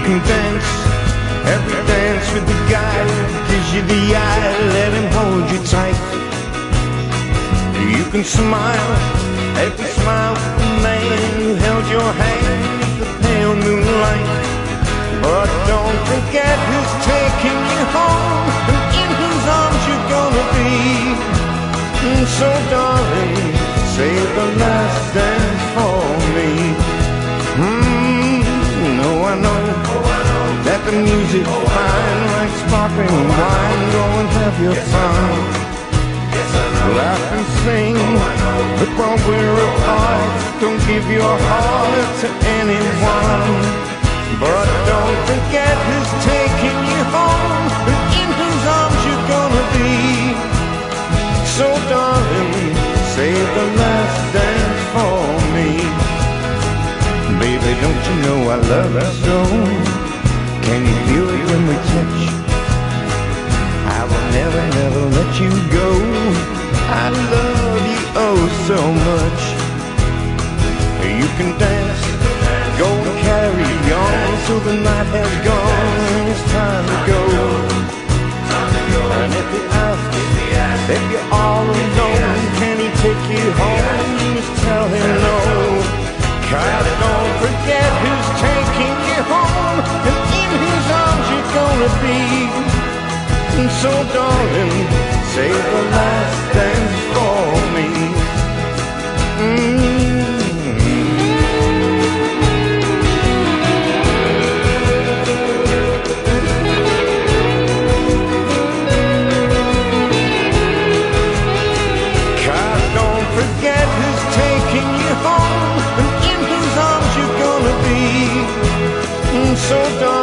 can dance every dance with the guy who gives you the eye, let him hold you tight. You can smile every smile with the man who held your hand beneath the pale moonlight. But don't forget who's taking you home and in whose arms you're gonna be. So darling, save the last dance for me. I know that the music's fine like sparkling wine. Go and have your fun, laugh and sing, but while we're apart, don't give your heart to anyone. But don't forget who's taking you home and in whose arms you're gonna be. So darling, save the last dance for me. Baby, don't you know I love you so? Can you feel it when we touch? I will never, never let you go. I love you oh so much. You can dance, go and carry on till the night has gone. It's time to go. And if you ask, if you're all alone, can he take you home? Just tell him no. Cause don't forget who's taking you home and in whose arms you're gonna be. And so darling, save the last dance for me. Cause don't forget who's taking you home and in whose arms you're gonna be. So darling,